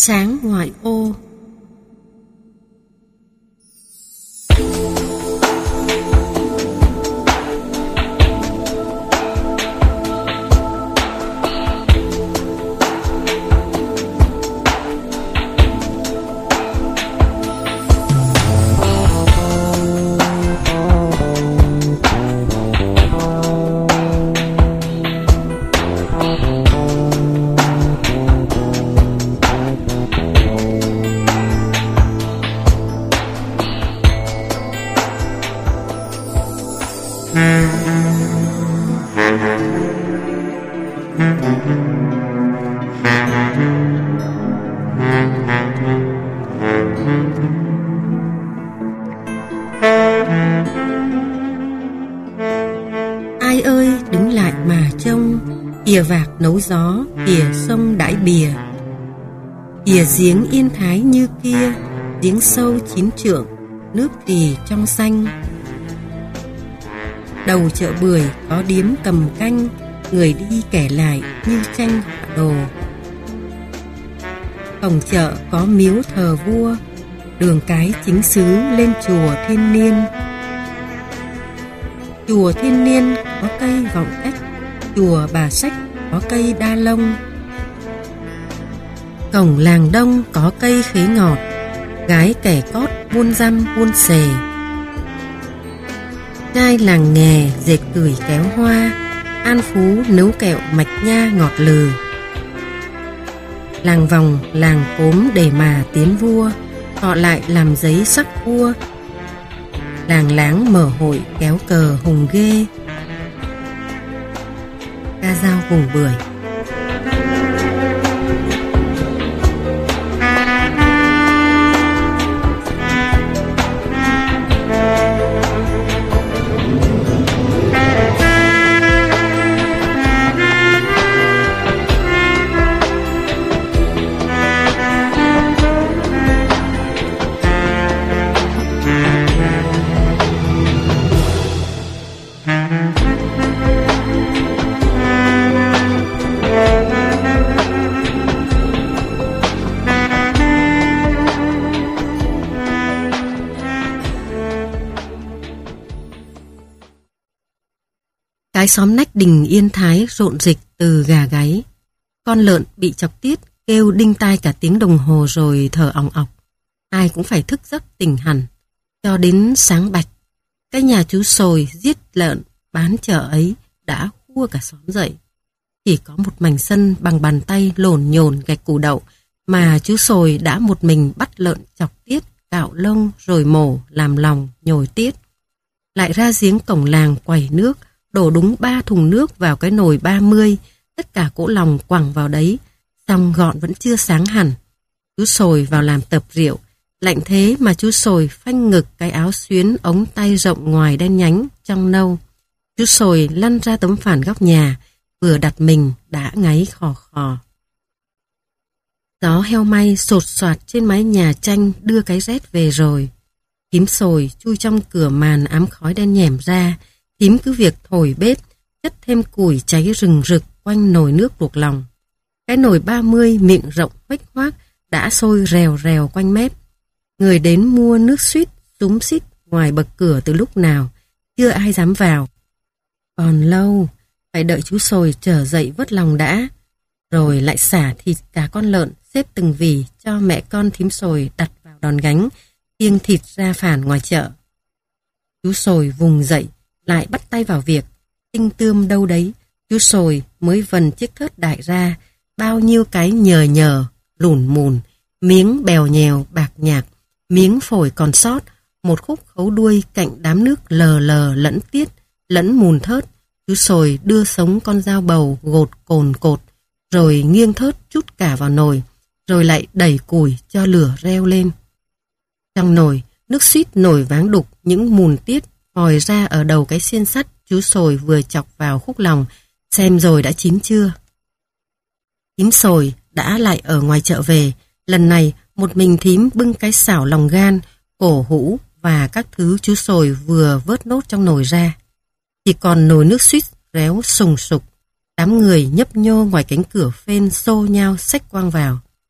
sáng ngoại ô. Ai ơi đứng lại mà trông, kìa vạc nấu gió, kìa sông đãi bìa, kìa giếng yên thái như kia, giếng sâu chín trượng, nước thì trong xanh. Đầu chợ bưởi có điếm cầm canh, người đi kẻ lại như tranh họa đồ. Cổng chợ có miếu thờ vua, đường cái chính xứ lên chùa Thiên Niên. Chùa Thiên Niên có cây vọng cách, chùa Bà Sách có cây đa lông. Cổng làng Đông có cây khế ngọt, gái kẻ cót buôn dăm buôn xề. Trai làng nghè dệt cửi kéo hoa, An Phú nấu kẹo mạch nha ngọt lừ. Làng Vòng làng Cốm để mà tiến vua, họ lại làm giấy sắc vua. Làng Láng mở hội kéo cờ hùng ghê. Ca dao vùng bưởi. Cái xóm nách Đình Yên Thái rộn rịch từ gà gáy. Con lợn bị chọc tiết kêu đinh tai cả tiếng đồng hồ rồi thở ỏng ọc. Ai cũng phải thức giấc tỉnh hẳn. Cho đến sáng bạch, cái nhà chú Sồi giết lợn bán chợ ấy đã khua cả xóm dậy. Chỉ có một mảnh sân bằng bàn tay lổn nhổn gạch củ đậu mà chú Sồi đã một mình bắt lợn chọc tiết, cạo lông rồi mổ, làm lòng, nhồi tiết. Lại ra giếng cổng làng quẩy nước, đổ đúng 3 thùng nước vào cái nồi 30, tất cả cỗ lòng quẳng vào đấy, xong gọn vẫn chưa sáng hẳn. Chú Sồi vào làm tập rượu, lạnh thế mà chú Sồi phanh ngực cái áo xuyến ống tay rộng ngoài đen nhánh, trong nâu. Chú Sồi lăn ra tấm phản góc nhà, vừa đặt mình đã ngáy khò khò. Gió heo may sột soạt trên mái nhà tranh đưa cái rét về rồi. Thím Sồi chui trong cửa màn ám khói đen nhẻm ra, thím cứ việc thổi bếp, chất thêm củi cháy rừng rực quanh nồi nước luộc lòng. Cái nồi 30 miệng rộng huếch hoác đã sôi rèo rèo quanh mép. Người đến mua nước suýt, xúm xít ngoài bậc cửa từ lúc nào, chưa ai dám vào. Còn lâu, phải đợi chú Sồi trở dậy vớt lòng đã, rồi lại xả thịt cả con lợn xếp từng vỉ cho mẹ con thím Sồi đặt vào đòn gánh, khiêng thịt ra phản ngoài chợ. Chú Sồi vùng dậy, lại bắt tay vào việc. Tinh tươm đâu đấy, chú Sồi mới vần chiếc thớt đại ra, bao nhiêu cái nhờ nhờ, lùn mùn, miếng bèo nhèo bạc nhạc, miếng phổi còn sót, một khúc khấu đuôi cạnh đám nước lờ lờ lẫn tiết, lẫn mùn thớt. Chú Sồi đưa sống con dao bầu gột cồn cột, rồi nghiêng thớt chút cả vào nồi, rồi lại đẩy củi cho lửa reo lên. Trong nồi, nước suýt nổi váng đục những mùn tiết vòi ra ở đầu cái xiên sắt chú Sồi vừa chọc vào khúc lòng, xem rồi đã chín chưa. Thím Sồi đã lại ở ngoài chợ về, lần này một mình thím bưng cái xảo lòng gan, cổ hũ và các thứ chú Sồi vừa vớt nốt trong nồi ra. Chỉ còn nồi nước suýt réo sùng sục, đám người nhấp nhô ngoài cánh cửa phên xô nhau xách quang vào. Cái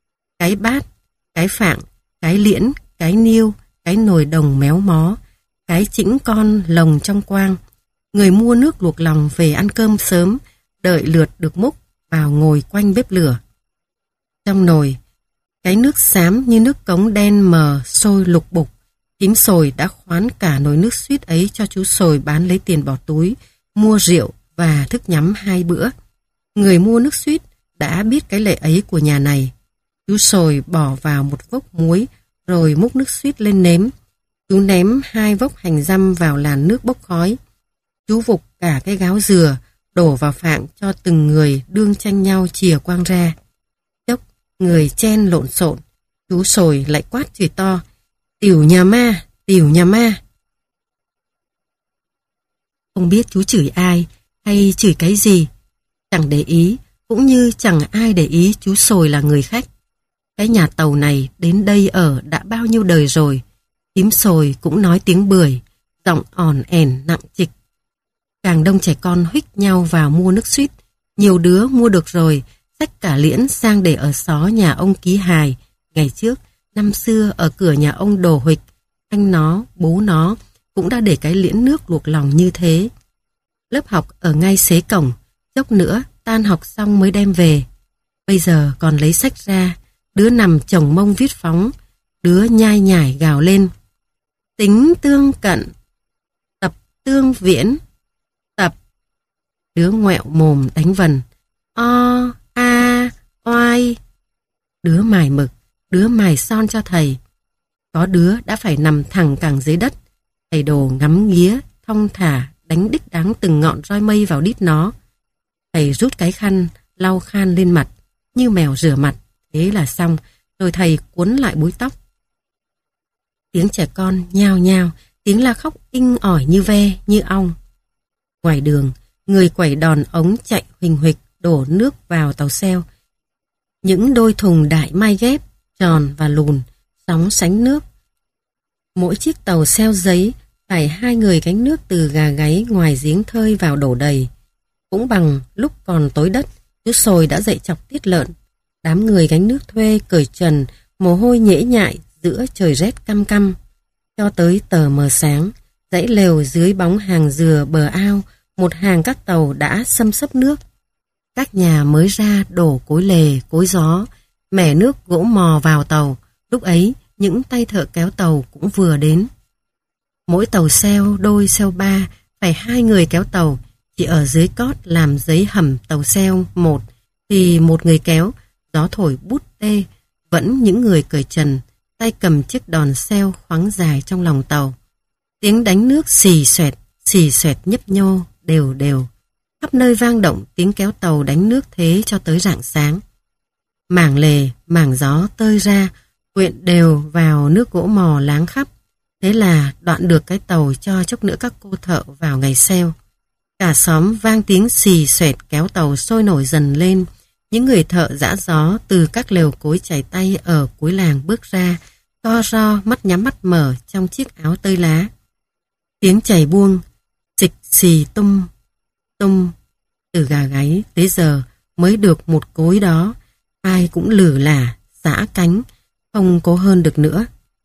cái bát, cái phạng, cái liễn, cái niêu, cái nồi đồng méo mó, cái chĩnh con lồng trong quang. Người mua nước luộc lòng về ăn cơm sớm, đợi lượt được múc vào ngồi quanh bếp lửa. Trong nồi, cái nước xám như nước cống đen mờ sôi lục bục. Thím Sồi đã khoán cả nồi nước suýt ấy cho chú Sồi bán lấy tiền bỏ túi, mua rượu và thức nhắm 2 bữa. Người mua nước suýt đã biết cái lệ ấy của nhà này. Chú Sồi bỏ vào một vốc muối rồi múc nước suýt lên nếm. Chú ném 2 vốc hành răm vào làn nước bốc khói. Chú vục cả cái gáo dừa đổ vào phạng cho từng người đương tranh nhau chìa quang ra. Chốc người chen lộn xộn, chú Sồi lại quát chửi to: "Tiểu nhà ma, tiểu nhà ma." Không biết chú chửi ai hay chửi cái gì, chẳng để ý, cũng như chẳng ai để ý chú Sồi là người khách. Cái nhà tàu này đến đây ở đã bao nhiêu đời rồi. Thím Sồi cũng nói tiếng bưởi, giọng ỏn ẻn nặng trịch. Càng đông trẻ con huých nhau vào mua nước suýt. Nhiều đứa mua được rồi, xách cả liễn sang để ở xó nhà ông Ký Hài. Ngày trước, năm xưa ở cửa nhà ông Đồ Huịch, anh nó, bố nó cũng đã để cái liễn nước luộc lòng như thế. Lớp học ở ngay xế cổng, chốc nữa tan học xong mới đem về. Bây giờ còn lấy sách ra, đứa nằm chồng mông viết phóng, đứa nhai nhải gào lên: "Tính tương cận, tập tương viễn, tập." Đứa ngoẹo mồm đánh vần: "O, a, oai." Đứa mài mực, đứa mài son cho thầy. Có đứa đã phải nằm thẳng cẳng dưới đất. Thầy Đồ ngắm nghía, thong thả, đánh đích đáng từng ngọn roi mây vào đít nó. Thầy rút cái khăn, lau khan lên mặt, như mèo rửa mặt. Thế là xong, rồi thầy cuốn lại búi tóc. Tiếng trẻ con nhao nhao, tiếng la khóc inh ỏi như ve, như ong. Ngoài đường, người quẩy đòn ống chạy huỳnh huỳnh đổ nước vào tàu xeo. Những đôi thùng đại mai ghép, tròn và lùn, sóng sánh nước. Mỗi chiếc tàu xeo giấy phải 2 người gánh nước từ Gà Gáy ngoài giếng thơi vào đổ đầy. Cũng bằng lúc còn tối đất, chú Sồi đã dậy chọc tiết lợn. Đám người gánh nước thuê cởi trần, mồ hôi nhễ nhại giữa trời rét căm căm. Cho tới tờ mờ sáng, dãy lều dưới bóng hàng dừa bờ ao, một hàng các tàu đã xâm xấp nước. Các nhà mới ra đổ cối lề, cối gió, mẻ nước gỗ mò vào tàu. Lúc ấy, những tay thợ kéo tàu cũng vừa đến. Mỗi tàu xeo đôi xeo ba, phải 2 người kéo tàu. Chỉ ở dưới cót làm giấy hầm tàu xeo một, thì một người kéo, gió thổi bút tê, vẫn những người cởi trần, tay cầm chiếc đòn xeo khoáng dài trong lòng tàu. Tiếng đánh nước xì xoẹt nhấp nhô, đều đều. Khắp nơi vang động tiếng kéo tàu đánh nước thế cho tới rạng sáng. Mảng lề, mảng gió tơi ra, quyện đều vào nước gỗ mò láng khắp. Thế là đoạn được cái tàu cho chốc nữa các cô thợ vào ngày xeo. Cả xóm vang tiếng xì xoẹt kéo tàu sôi nổi dần lên. Những người thợ giã gió từ các lều cối chải tay ở cuối làng bước ra, co ro mắt nhắm mắt mở trong chiếc áo tơi lá. Tiếng chày buông, xịch xì tung, tung. Từ Gà Gáy tới giờ mới được một cối đó, ai cũng lử lả, giã cánh, không cố hơn được nữa.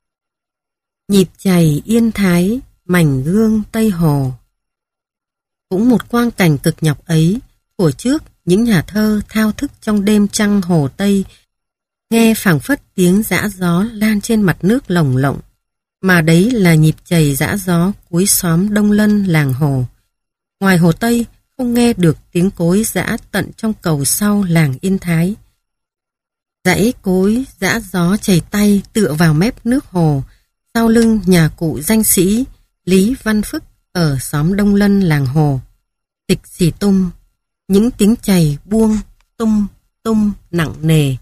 Nhịp chày Yên Thái, mảnh gương Tây Hồ. Cũng một quang cảnh cực nhọc ấy, thuở trước những nhà thơ thao thức trong đêm trăng hồ Tây, nghe phảng phất tiếng giã gió lan trên mặt nước lồng lộng, mà đấy là nhịp chày giã gió cuối xóm Đông Lân làng Hồ. Ngoài Hồ Tây không nghe được tiếng cối giã tận trong cầu sau làng Yên Thái. Dãy cối giã gió chày tay tựa vào mép nước hồ, sau lưng nhà cụ danh sĩ Lý Văn Phức ở xóm Đông Lân làng Hồ. Tịch xì tung, những tiếng chày buông tung tung nặng nề.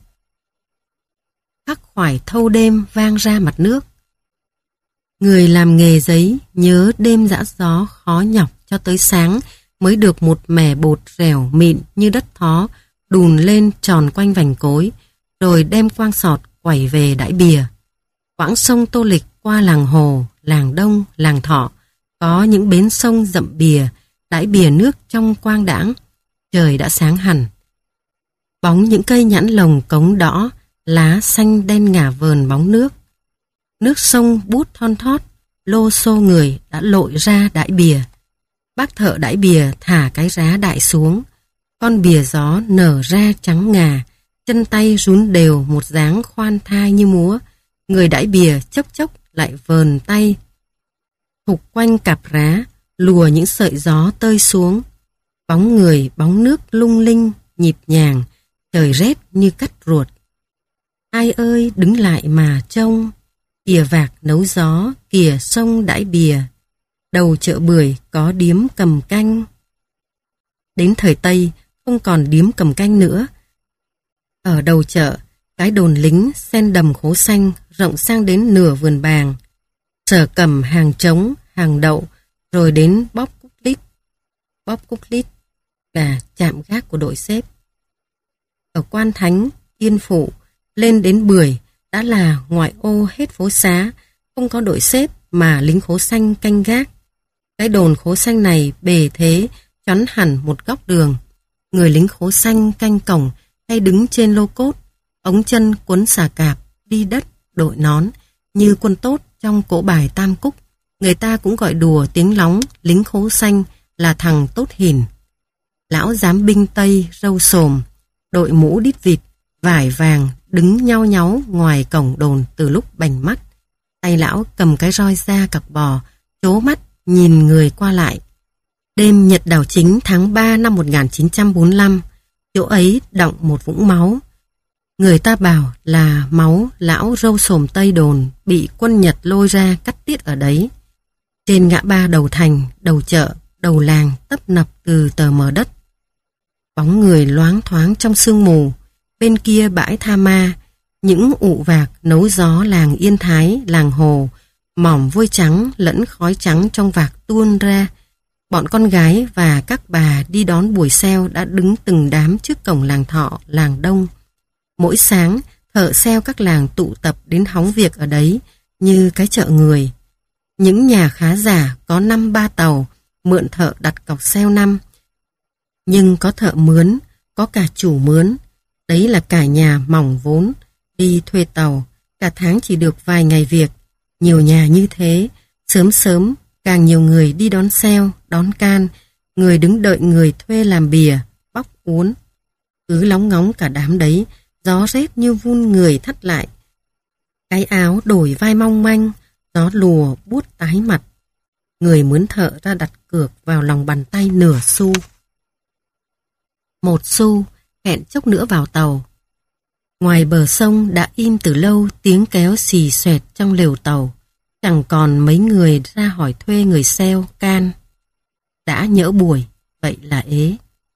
Khắc khoải thâu đêm vang ra mặt nước. Người làm nghề giấy nhớ đêm giã gió khó nhọc cho tới sáng mới được một mẻ bột rẻo mịn như đất thó đùn lên tròn quanh vành cối, rồi đem quang sọt quẩy về đãi bìa. Quãng sông Tô Lịch qua làng Hồ, làng Đông, làng Thọ có những bến sông dậm bìa, đãi bìa nước trong quang đãng. Trời đã sáng hẳn. Bóng những cây nhãn lồng cống đỏ lá xanh đen ngả vờn bóng nước. Nước sông bút thon thót, lô xô người đã lội ra đãi bìa. Bác thợ đãi bìa thả cái giá đại xuống. Con bìa gió nở ra trắng ngà, chân tay rún đều một dáng khoan thai như múa. Người đãi bìa chốc chốc lại vờn tay thục quanh cặp rá, lùa những sợi gió tơi xuống. Bóng người, bóng nước lung linh, nhịp nhàng, trời rét như cắt ruột. Ai ơi đứng lại mà trông, kìa vạc nấu gió, kìa sông đãi bìa, đầu chợ bưởi có điếm cầm canh. Đến thời Tây không còn điếm cầm canh nữa. Ở đầu chợ, cái đồn lính sen đầm khố xanh rộng sang đến nửa vườn bàng. Sở cầm hàng trống, hàng đậu, rồi đến bóp cúc lít. Bóp cúc lít là trạm gác của đội xếp. Ở Quan Thánh, Yên Phụ, lên đến Bưởi đã là ngoại ô hết phố xá, không có đội xếp mà lính khố xanh canh gác. Cái đồn khố xanh này bề thế, chắn hẳn một góc đường. Người lính khố xanh canh cổng hay đứng trên lô cốt, ống chân quấn xà cạp, đi đất, đội nón, như quân tốt trong cỗ bài Tam Cúc. Người ta cũng gọi đùa tiếng lóng lính khố xanh là thằng tốt hìn. Lão giám binh Tây râu xồm, đội mũ đít vịt, vải vàng đứng nhao nháo ngoài cổng đồn từ lúc bành mắt. Tay lão cầm cái roi da cặc bò, chố mắt nhìn người qua lại. Đêm Nhật Đảo Chính tháng 3 năm 1945, chỗ ấy đọng một vũng máu. Người ta bảo là máu lão râu xồm Tây đồn bị quân Nhật lôi ra cắt tiết ở đấy. Trên ngã ba đầu thành, đầu chợ, đầu làng tấp nập từ tờ mờ đất. Bóng người loáng thoáng trong sương mù. Bên kia bãi Tha Ma, những ụ vạc nấu gió làng Yên Thái, làng Hồ, mỏm vôi trắng lẫn khói trắng trong vạc tuôn ra. Bọn con gái và các bà đi đón buổi seo đã đứng từng đám trước cổng làng Thọ, làng Đông. Mỗi sáng, thợ seo các làng tụ tập đến hóng việc ở đấy như cái chợ người. Những nhà khá giả có 5-3 tàu, mượn thợ đặt cọc seo năm. Nhưng có thợ mướn, có cả chủ mướn. Đấy là cả nhà mỏng vốn, đi thuê tàu, cả tháng chỉ được vài ngày việc. Nhiều nhà như thế, sớm sớm, càng nhiều người đi đón seo, đón can, người đứng đợi người thuê làm bìa, bóc uốn. Cứ lóng ngóng cả đám đấy, gió rét như vun người thắt lại. Cái áo đổi vai mong manh, gió lùa buốt tái mặt. Người mướn thợ ra đặt cược vào lòng bàn tay nửa xu. 1 xu, hẹn chốc nữa vào tàu. Ngoài bờ sông đã im từ lâu tiếng kéo xì xoẹt trong lều tàu. Chẳng còn mấy người ra hỏi thuê người seo, can. Đã nhỡ buổi, vậy là ế.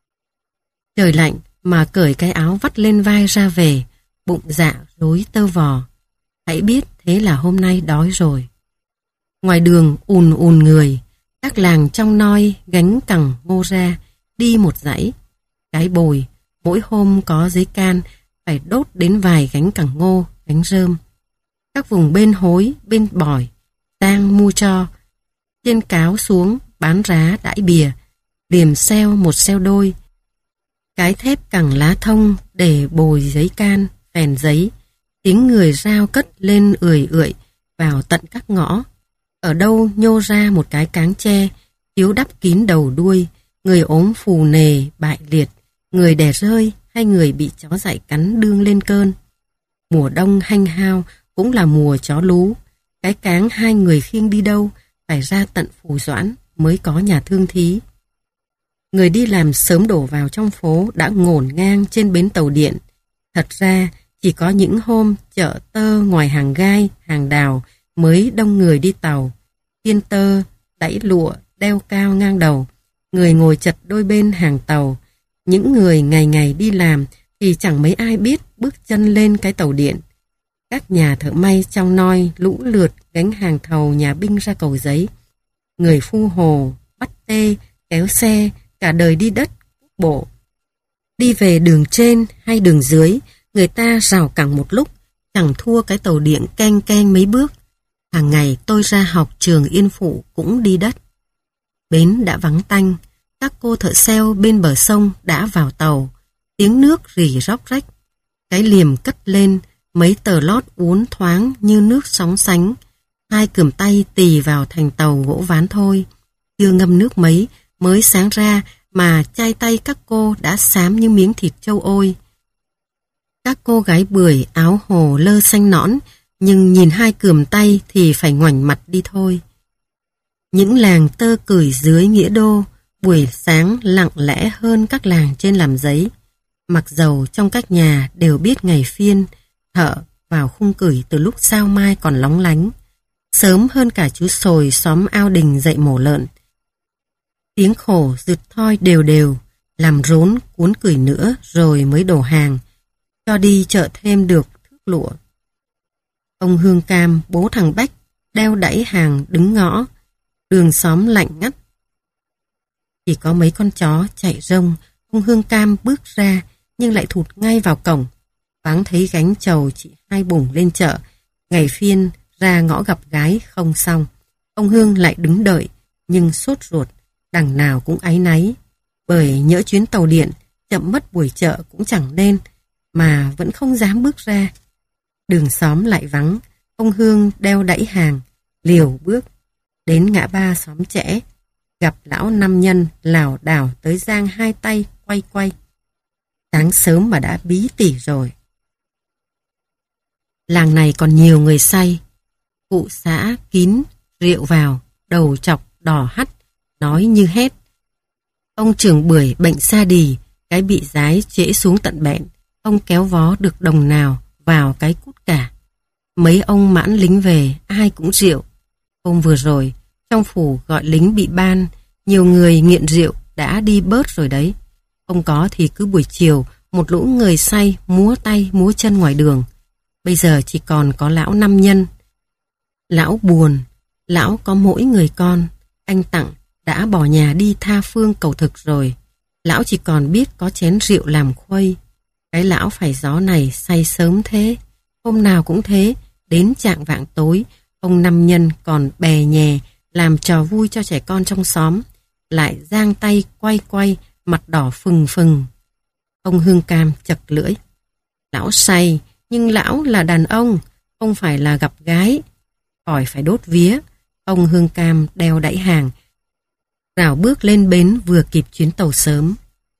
Trời lạnh mà cởi cái áo vắt lên vai ra về, bụng dạ rối tơ vò. Hãy biết thế là hôm nay đói rồi. Ngoài đường ùn ùn người, các làng trong noi gánh cẳng ngô ra, đi một dãy. Cái bồi, mỗi hôm có giấy can, phải đốt đến vài gánh cẳng ngô, gánh rơm. Các vùng bên hối, bên bỏi, tang mua cho. Trên cáo xuống, bán rá đãi bìa, liềm seo một seo đôi. Cái thép cẳng lá thông để bồi giấy can, phèn giấy. Tiếng người rao cất lên ười ượi vào tận các ngõ. Ở đâu nhô ra một cái cáng tre, thiếu đắp kín đầu đuôi, người ốm phù nề, bại liệt, người đẻ rơi hay người bị chó dại cắn đương lên cơn. Mùa đông hanh hao cũng là mùa chó lú. Cái cáng hai người khiêng đi đâu, phải ra tận Phù Doãn mới có nhà thương thí. Người đi làm sớm đổ vào trong phố đã ngổn ngang trên bến tàu điện. Thật ra chỉ có những hôm chợ tơ ngoài hàng gai, hàng đào mới đông người đi tàu. Tiên tơ, đẩy lụa, đeo cao ngang đầu. Người ngồi chật đôi bên hàng tàu. Những người ngày ngày đi làm thì chẳng mấy ai biết bước chân lên cái tàu điện. Các nhà thợ may trong noi lũ lượt gánh hàng thầu nhà binh ra Cầu Giấy. Người phu hồ, bắt tê, kéo xe, cả đời đi đất, bộ. Đi về đường trên hay đường dưới, người ta rào cẳng một lúc, chẳng thua cái tàu điện keng keng mấy bước. Hàng ngày tôi ra học trường Yên Phụ cũng đi đất. Bến đã vắng tanh, các cô thợ seo bên bờ sông đã vào tàu. Tiếng nước rỉ róc rách. Cái liềm cất lên, mấy tờ lót uốn thoáng như nước sóng sánh. Hai cườm tay tì vào thành tàu gỗ ván thôi. Chưa ngâm nước mấy, mới sáng ra mà chai tay các cô đã xám như miếng thịt trâu ôi. Các cô gái bưởi áo hồ lơ xanh nõn, nhưng nhìn hai cườm tay thì phải ngoảnh mặt đi thôi. Những làng tơ cửi dưới Nghĩa Đô, buổi sáng lặng lẽ hơn các làng trên làm giấy. Mặc dầu trong các nhà đều biết ngày phiên, thợ vào khung cửi từ lúc sao mai còn lóng lánh. Sớm hơn cả chú Sồi xóm Ao Đình dậy mổ lợn. Tiếng khổ rượt thoi đều đều, làm rốn cuốn cửi nữa rồi mới đổ hàng, cho đi chợ thêm được thước lụa. Ông Hương Cam, bố thằng Bách, đeo đẩy hàng đứng ngõ, đường xóm lạnh ngắt. Chỉ có mấy con chó chạy rông, ông Hương Cam bước ra nhưng lại thụt ngay vào cổng. Vắng thấy gánh trầu chị Hai Bùng lên chợ, ngày phiên ra ngõ gặp gái không xong. Ông Hương lại đứng đợi, nhưng sốt ruột, đằng nào cũng áy náy. Bởi nhỡ chuyến tàu điện, chậm mất buổi chợ cũng chẳng nên, mà vẫn không dám bước ra. Đường xóm lại vắng, ông Hương đeo đẩy hàng, liều bước. Đến ngã ba xóm Trẻ, gặp lão Năm Nhân lảo đảo tới giang hai tay quay quay. Sáng sớm mà đã bí tỉ rồi. Làng này còn nhiều người say. Cụ xã kín, rượu vào, đầu chọc đỏ hắt, nói như hét. Ông trưởng bưởi bệnh sa đì, cái bị dái trễ xuống tận bẹn, ông kéo vó được đồng nào vào cái cút cả. Mấy ông mãn lính về, ai cũng rượu. Hôm vừa rồi, trong phủ gọi lính bị ban, nhiều người nghiện rượu đã đi bớt rồi đấy. Không có thì cứ buổi chiều, một lũ người say múa tay múa chân ngoài đường. Bây giờ chỉ còn có lão Năm Nhân. Lão buồn, lão có mỗi người con, anh Tặng đã bỏ nhà đi tha phương cầu thực rồi. Lão chỉ còn biết có chén rượu làm khuây. Cái lão phải gió này say sớm thế, hôm nào cũng thế, đến chạng vạng tối, ông Năm Nhân còn bè nhè, làm trò vui cho trẻ con trong xóm, lại giang tay quay quay, mặt đỏ phừng phừng. Ông Hương Cam chật lưỡi. Lão say, nhưng lão là đàn ông, không phải là gặp gái. Khỏi phải đốt vía. Ông Hương Cam đeo đẩy hàng, rảo bước lên bến vừa kịp chuyến tàu sớm.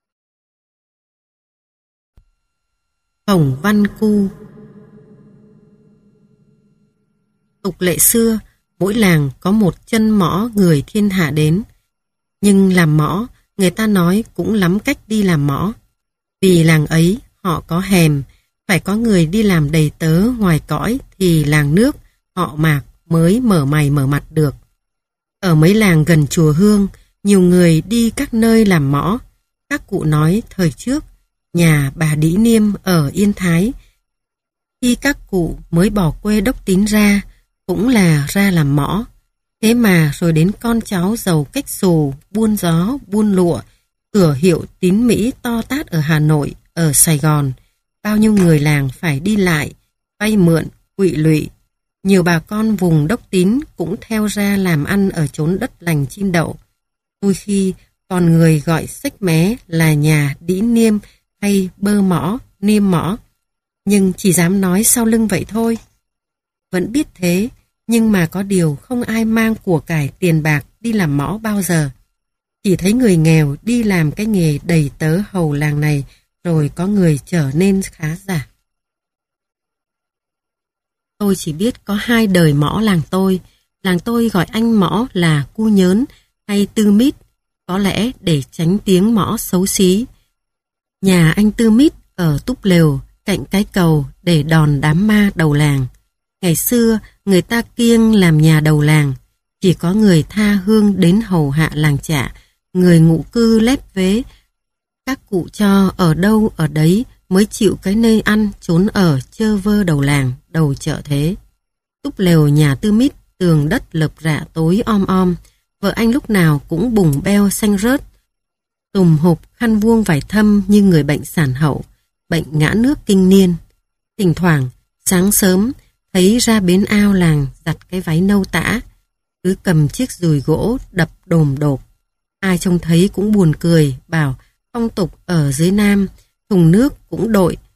Hồng Văn Cu. Tục lệ xưa, mỗi làng có một chân mõ người thiên hạ đến. Nhưng làm mõ, người ta nói cũng lắm cách đi làm mõ. Vì làng ấy họ có hèm, phải có người đi làm đầy tớ ngoài cõi thì làng nước họ Mạc mới mở mày mở mặt được. Ở mấy làng gần chùa Hương, nhiều người đi các nơi làm mõ. Các cụ nói thời trước, nhà bà Đĩ Niêm ở Yên Thái, khi các cụ mới bỏ quê Đốc Tín ra, cũng là ra làm mõ. Thế mà rồi đến con cháu giàu cách xù, buôn gió, buôn lụa, cửa hiệu tín Mỹ to tát ở Hà Nội, ở Sài Gòn. Bao nhiêu người làng phải đi lại, vay mượn, quỵ lụy. Nhiều bà con vùng Đốc Tín cũng theo ra làm ăn ở chốn đất lành chim đậu. Đôi khi còn người gọi xếch mé là nhà Đĩ Niêm hay bơ mõ, niêm mõ. Nhưng chỉ dám nói sau lưng vậy thôi. Vẫn biết thế, nhưng mà có điều không ai mang của cải tiền bạc đi làm mõ bao giờ. Chỉ thấy người nghèo đi làm cái nghề đầy tớ hầu làng này, rồi có người trở nên khá giả. Tôi chỉ biết có 2 đời mõ làng tôi. Làng tôi gọi anh mõ là Cu Nhớn hay Tư Mít, có lẽ để tránh tiếng mõ xấu xí. Nhà anh Tư Mít ở túp lều cạnh cái cầu để đòn đám ma đầu làng. Ngày xưa người ta kiêng làm nhà đầu làng, chỉ có người tha hương đến hầu hạ làng chạ, người ngụ cư lép vế. Các cụ cho ở đâu ở đấy mới chịu cái nơi ăn trốn ở chơ vơ đầu làng, đầu chợ thế. Túp lều nhà Tư Mít, tường đất lợp rạ tối om om, vợ anh lúc nào cũng bùng beo xanh rớt, tùm hộp khăn vuông vải thâm như người bệnh sản hậu, bệnh ngã nước kinh niên. Thỉnh thoảng, sáng sớm, thấy ra bến ao làng giặt cái váy nâu tã, cứ cầm chiếc dùi gỗ đập đồm đột. Ai trông thấy cũng buồn cười, bảo phong tục ở dưới Nam, thùng nước cũng đội,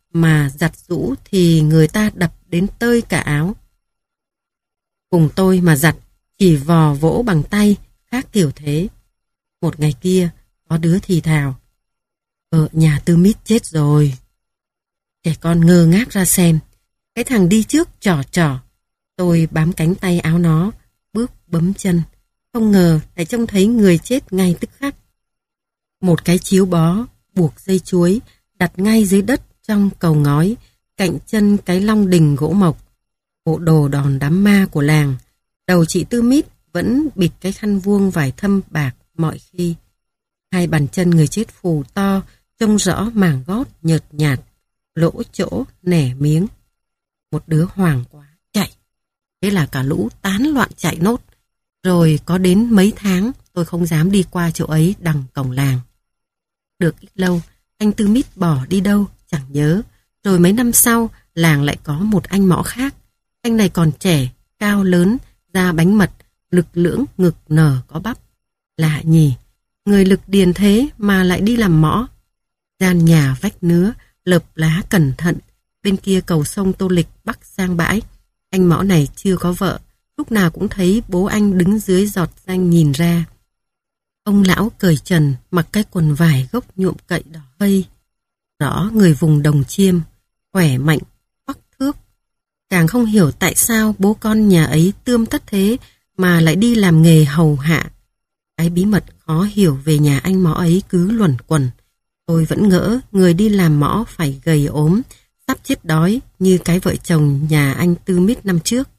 mà giặt giũ thì người ta đập đến tơi cả áo. Cùng tôi mà giặt chỉ vò vỗ bằng tay, khác kiểu thế. Một ngày kia, có đứa thì thào: "Vợ nhà Tư Mít chết rồi." Trẻ con ngơ ngác ra xem. Cái thằng đi trước trỏ trỏ. Tôi bám cánh tay áo nó, bước bấm chân. Không ngờ lại trông thấy người chết ngay tức khắc. Một cái chiếu bó, buộc dây chuối, đặt ngay dưới đất trong cầu ngói, cạnh chân cái long đình gỗ mộc. Bộ đồ đòn đám ma của làng. Đầu chị Tư Mít vẫn bịt cái khăn vuông vải thâm bạc mọi khi. Hai bàn chân người chết phù to, trông rõ màng gót nhợt nhạt, lỗ chỗ nẻ miếng. Một đứa hoảng quá, chạy. Thế là cả lũ tán loạn chạy nốt. Rồi có đến mấy tháng tôi không dám đi qua chỗ ấy đằng cổng làng. Được ít lâu, anh Tư Mít bỏ đi đâu chẳng nhớ. Rồi mấy năm sau, làng lại có một anh mõ khác. Anh này còn trẻ, cao lớn, da bánh mật, lực lưỡng, ngực nở có bắp. Lạ nhỉ, người lực điền thế mà lại đi làm mõ. Gian nhà vách nứa, lợp lá cẩn thận. Bên kia cầu sông Tô Lịch bắc sang bãi. Anh mõ này chưa có vợ, lúc nào cũng thấy bố anh đứng dưới giọt ranh nhìn ra. Ông lão cởi trần, mặc cái quần vải gốc nhuộm cậy đỏ vây. Rõ người vùng Đồng Chiêm, khỏe mạnh, hoắc thước. Càng không hiểu tại sao bố con nhà ấy tươm tất thế mà lại đi làm nghề hầu hạ. Cái bí mật khó hiểu về nhà anh mõ ấy cứ luẩn quẩn. Tôi vẫn ngỡ người đi làm mõ phải gầy ốm, sắp chết đói như cái vợ chồng nhà anh Tư Mít năm trước.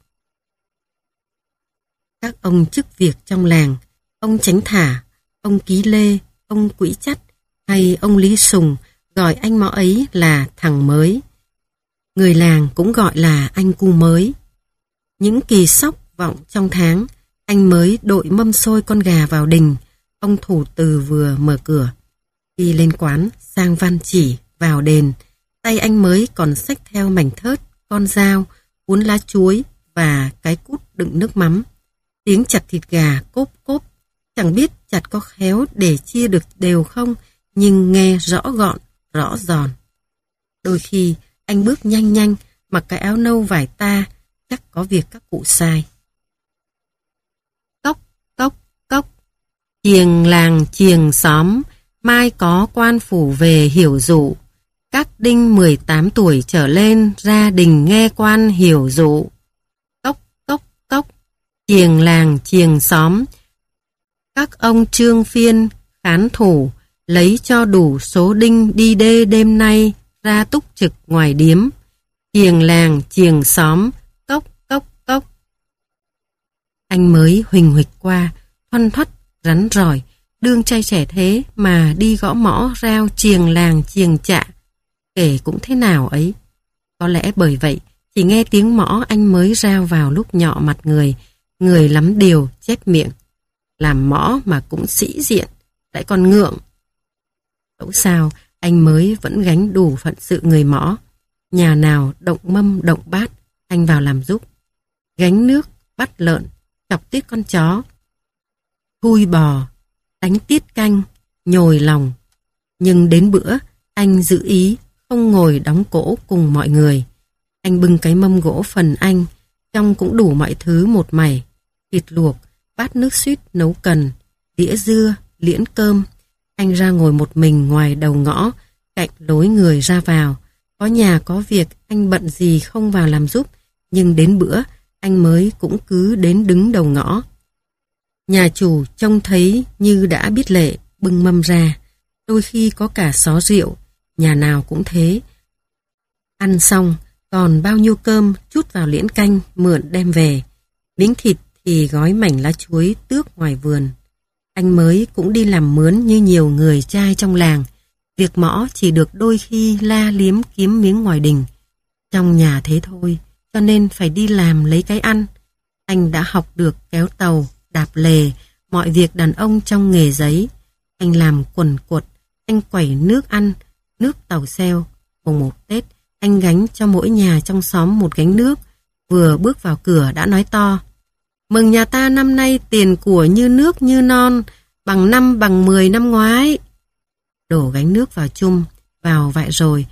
Các ông chức việc trong làng, ông Chánh Thả, ông Ký Lê, ông Quỹ Chắt hay ông Lý Sùng gọi anh mõ ấy là thằng mới. Người làng cũng gọi là anh cu mới. Những kỳ sóc vọng trong tháng, anh mới đội mâm xôi con gà vào đình. Ông thủ từ vừa mở cửa. Đi lên quán, sang van chỉ, vào đền. Tay anh mới còn xách theo mảnh thớt, con dao, cuốn lá chuối và cái cút đựng nước mắm. Tiếng chặt thịt gà cốp cốp. Chẳng biết chặt có khéo để chia được đều không, nhưng nghe rõ gọn, rõ giòn. Đôi khi anh bước nhanh nhanh, mặc cái áo nâu vải ta, chắc có việc các cụ sai. Cốc, cốc, cốc. Chiềng làng chiềng xóm, mai có quan phủ về hiểu dụ. Các đinh 18 tuổi trở lên ra đình nghe quan hiểu dụ. Cốc, cốc, cốc. Chiềng làng chiềng xóm. Các ông trương phiên, khán thủ, lấy cho đủ số đinh đi đê đêm nay ra túc trực ngoài điếm. Chiềng làng chiềng xóm, cốc, cốc, cốc. Anh mới huỳnh huỵch qua, thoăn thoắt, rắn rỏi, đương trai trẻ thế mà đi gõ mõ rao chiềng làng chiềng chạ. Kể cũng thế nào ấy. Có lẽ bởi vậy, chỉ nghe tiếng mõ anh mới rao vào lúc nhọ mặt người lắm điều chép miệng. Làm mõ mà cũng sĩ diện, lại còn ngượng. Dẫu sao, anh mới vẫn gánh đủ phận sự người mõ. Nhà nào động mâm động bát, anh vào làm giúp. Gánh nước, bắt lợn, chọc tiết con chó, thui bò, đánh tiết canh, nhồi lòng. Nhưng đến bữa, anh giữ ý không ngồi đóng cỗ cùng mọi người. Anh bưng cái mâm gỗ phần anh, trong cũng đủ mọi thứ một mảy. Thịt luộc, bát nước suýt nấu cần, đĩa dưa, liễn cơm. Anh ra ngồi một mình ngoài đầu ngõ, cạnh lối người ra vào. Có nhà có việc, anh bận gì không vào làm giúp, nhưng đến bữa, anh mới cũng cứ đến đứng đầu ngõ. Nhà chủ trông thấy như đã biết lệ, bưng mâm ra. Đôi khi có cả xó rượu, nhà nào cũng thế. Ăn xong, còn bao nhiêu cơm chút vào liễn canh mượn đem về. Miếng thịt thì gói mảnh lá chuối tước ngoài vườn. Anh mới cũng đi làm mướn như nhiều người trai trong làng. Việc mõ chỉ được đôi khi la liếm kiếm miếng ngoài đình. Trong nhà thế thôi, cho nên phải đi làm lấy cái ăn. Anh đã học được kéo tàu, đạp lề, mọi việc đàn ông trong nghề giấy. Anh làm quần quật, anh quẩy nước ăn, nước tàu xeo. Mùng 1 Tết, anh gánh cho mỗi nhà trong xóm một gánh nước. Vừa bước vào cửa đã nói to: "Mừng nhà ta năm nay tiền của như nước như non, bằng 5 bằng 10 năm ngoái." Đổ gánh nước vào chum, vào vại rồi,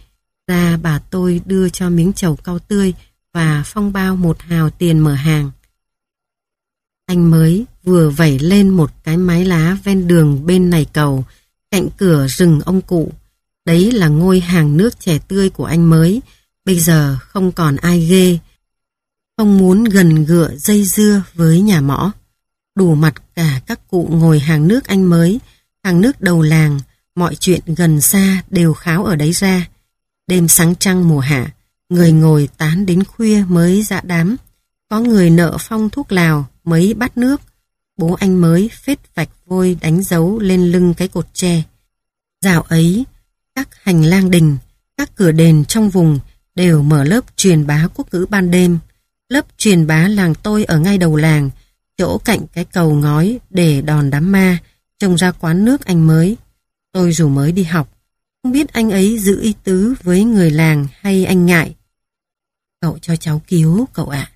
Ra bà tôi đưa cho miếng trầu cau tươi và phong bao 1 hào tiền mở hàng. Anh mới vừa vẩy lên một cái mái lá ven đường bên này cầu, cạnh cửa rừng ông cụ. Đấy là ngôi hàng nước chè tươi của anh mới. Bây giờ không còn ai ghê, không muốn gần gựa dây dưa với nhà mõ. Đủ mặt cả các cụ ngồi hàng nước anh mới, hàng nước đầu làng, mọi chuyện gần xa đều kháo ở đấy ra. Đêm sáng trăng mùa hạ, người ngồi tán đến khuya mới dạ đám. Có người nợ phong thuốc lào mấy bát nước. Bố anh mới phết vạch vôi đánh dấu lên lưng cái cột tre. Dạo ấy, các hành lang đình, các cửa đền trong vùng đều mở lớp truyền bá quốc ngữ ban đêm. Lớp truyền bá làng tôi ở ngay đầu làng, chỗ cạnh cái cầu ngói để đòn đám ma, trông ra quán nước anh mới. Tôi dù mới đi học, không biết anh ấy giữ ý tứ với người làng hay anh ngại. Cậu cho cháu cứu cậu ạ.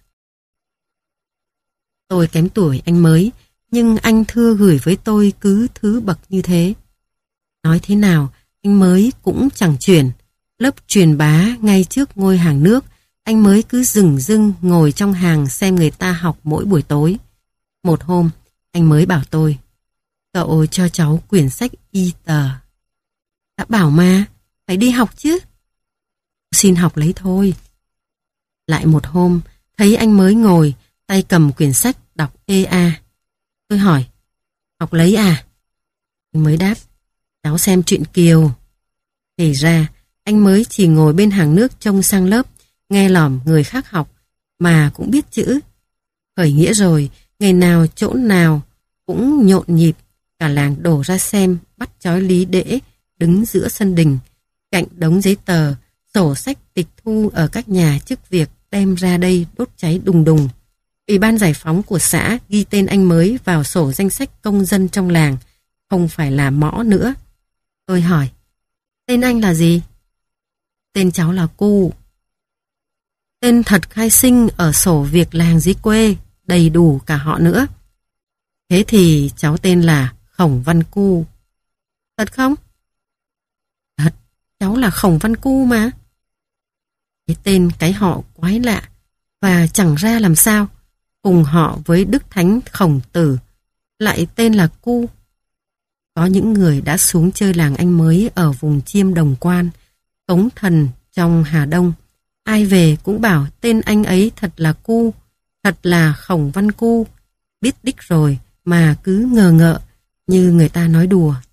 Tôi kém tuổi anh mới, nhưng anh thưa gửi với tôi cứ thứ bậc như thế. Nói thế nào, anh mới cũng chẳng chuyển. Lớp truyền bá ngay trước ngôi hàng nước, anh mới cứ dửng dưng ngồi trong hàng xem người ta học mỗi buổi tối. Một hôm, anh mới bảo tôi, cậu cho cháu quyển sách y tờ. Đã bảo mà, phải đi học chứ. Xin học lấy thôi. Lại một hôm, thấy anh mới ngồi, tay cầm quyển sách đọc ê a. Tôi hỏi, học lấy à? Anh mới đáp, cháu xem truyện Kiều. Thì ra, anh mới chỉ ngồi bên hàng nước trông sang lớp, nghe lỏm người khác học, mà cũng biết chữ. Khởi nghĩa rồi, ngày nào chỗ nào cũng nhộn nhịp, cả làng đổ ra xem, bắt chói Lý Đễ, đứng giữa sân đình, cạnh đống giấy tờ, sổ sách tịch thu ở các nhà chức việc đem ra đây đốt cháy đùng đùng. Ủy ban giải phóng của xã ghi tên anh mới vào sổ danh sách công dân trong làng, không phải là mõ nữa. Tôi hỏi, tên anh là gì? Tên cháu là Cu. Tên thật khai sinh ở sổ việc làng dưới quê, đầy đủ cả họ nữa. Thế thì cháu tên là Khổng Văn Cu. Thật không? Thật, cháu là Khổng Văn Cu mà. Cái tên cái họ quái lạ, và chẳng ra làm sao, cùng họ với Đức Thánh Khổng Tử, lại tên là Cu. Có những người đã xuống chơi làng anh mới ở vùng Chiêm Đồng Quan, Cống Thần trong Hà Đông. Ai về cũng bảo tên anh ấy thật là Cu, thật là Khổng Văn Cu. Biết đích rồi mà cứ ngờ ngợ, như người ta nói đùa.